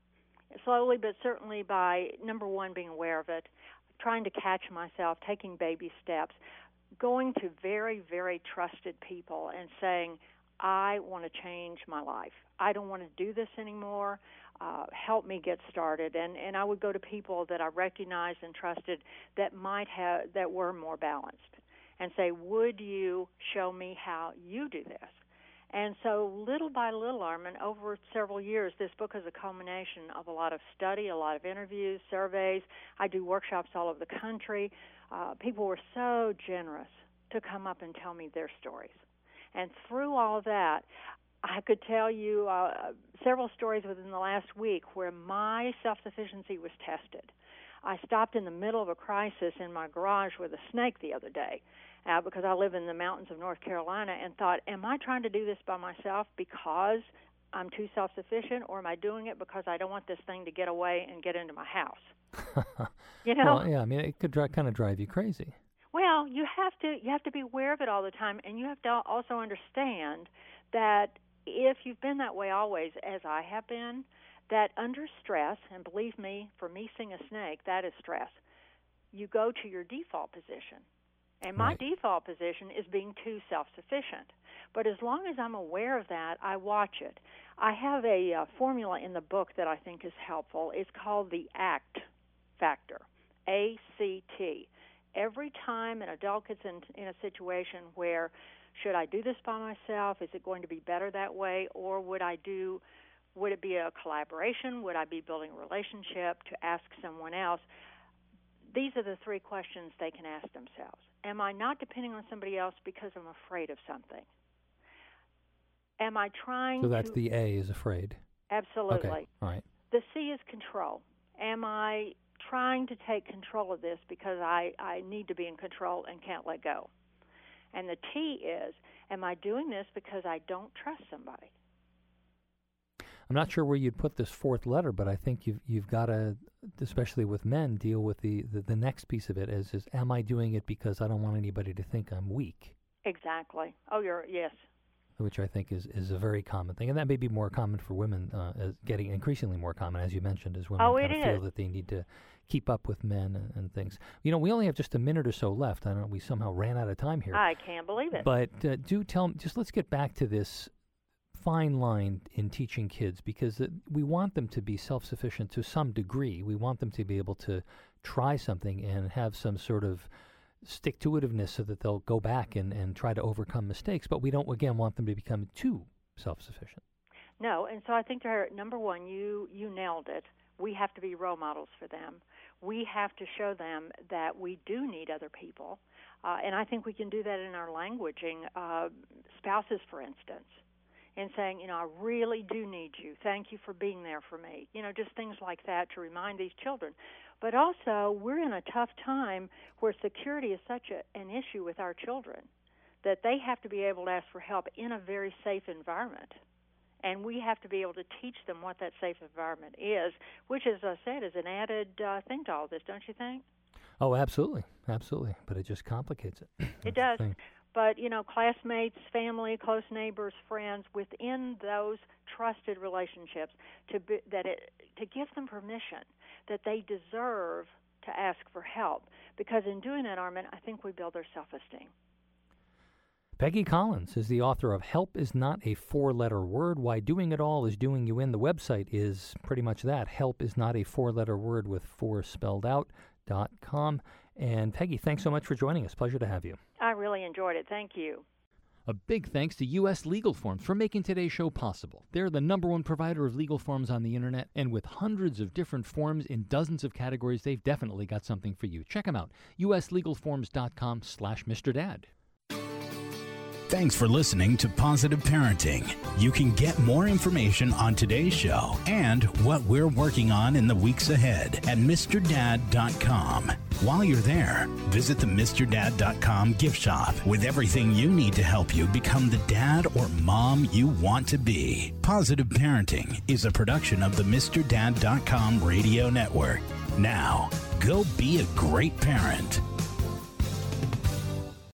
S18: but certainly by, number one, being aware of it, trying to catch myself, taking baby steps, going to very, very trusted people and saying, I want to change my life. I don't want to do this anymore. Help me get started. And I would go to people that I recognized and trusted that were more balanced and say, would you show me how you do this? And so little by little, Armin, over several years, this book is a culmination of a lot of study, a lot of interviews, surveys. I do workshops all over the country. People were so generous to come up and tell me their stories. And through all of that, I could tell you several stories within the last week where my self-sufficiency was tested. I stopped in the middle of a crisis in my garage with a snake the other day because I live in the mountains of North Carolina and thought, am I trying to do this by myself because I'm too self-sufficient, or am I doing it because I don't want this thing to get away and get into my house? You know?
S2: Well, yeah, I mean, it could kind of drive you crazy.
S18: Well, you have to be aware of it all the time, and you have to also understand that if you've been that way always, as I have been, that under stress, and believe me, for me seeing a snake, that is stress, you go to your default position. And my default position is being too self-sufficient. But as long as I'm aware of that, I watch it. I have a formula in the book that I think is helpful. It's called the ACT factor, A-C-T. Every time an adult gets in a situation where, should I do this by myself? Is it going to be better that way? Or would it be a collaboration? Would I be building a relationship to ask someone else? These are the three questions they can ask themselves. Am I not depending on somebody else because I'm afraid of something? Am I trying to...
S2: So that's the A, is afraid.
S18: Absolutely.
S2: Okay. All right.
S18: The C is control. Am I trying to take control of this because I need to be in control and can't let go? And the T is, am I doing this because I don't trust somebody?
S2: I'm not sure where you'd put this fourth letter, but I think you've got to, especially with men, deal with the next piece of it is am I doing it because I don't want anybody to think I'm weak?
S18: Exactly. Oh, yes.
S2: Which I think is a very common thing. And that may be more common for women, as getting increasingly more common, as you mentioned, as women kind of feel that they need to keep up with men and things. You know, we only have just a minute or so left. I don't know, we somehow ran out of time here.
S18: I can't believe it.
S2: But do tell me, just let's get back to this fine line in teaching kids, because we want them to be self-sufficient to some degree. We want them to be able to try something and have some sort of stick-to-itiveness so that they'll go back and try to overcome mistakes, but we don't, again, want them to become too self-sufficient.
S18: No, and so I think, number one, you nailed it. We have to be role models for them. We have to show them that we do need other people, and I think we can do that in our languaging. Spouses, for instance, and saying, I really do need you. Thank you for being there for me. Just things like that to remind these children. But also, we're in a tough time where security is such an issue with our children that they have to be able to ask for help in a very safe environment. And we have to be able to teach them what that safe environment is, which, as I said, is an added thing to all this, don't you think?
S2: Oh, absolutely. Absolutely. But it just complicates it.
S18: It does. But, classmates, family, close neighbors, friends, within those trusted relationships, to give them permission that they deserve to ask for help. Because in doing that, Armin, I think we build their self-esteem.
S2: Peggy Collins is the author of Help is Not a Four-Letter Word, Why Doing It All is Doing You In. The website is pretty much that, Help is Not a Four-Letter Word with 4 spelled out.com. And Peggy, thanks so much for joining us. Pleasure to have you.
S18: I really enjoyed it. Thank you.
S2: A big thanks to U.S. Legal Forms for making today's show possible. They're the #1 provider of legal forms on the internet, and with hundreds of different forms in dozens of categories, they've definitely got something for you. Check them out, uslegalforms.com/Mr. Dad.
S1: Thanks for listening to Positive Parenting. You can get more information on today's show and what we're working on in the weeks ahead at MrDad.com. While you're there, visit the MrDad.com gift shop with everything you need to help you become the dad or mom you want to be. Positive Parenting is a production of the MrDad.com radio network. Now, go be a great parent.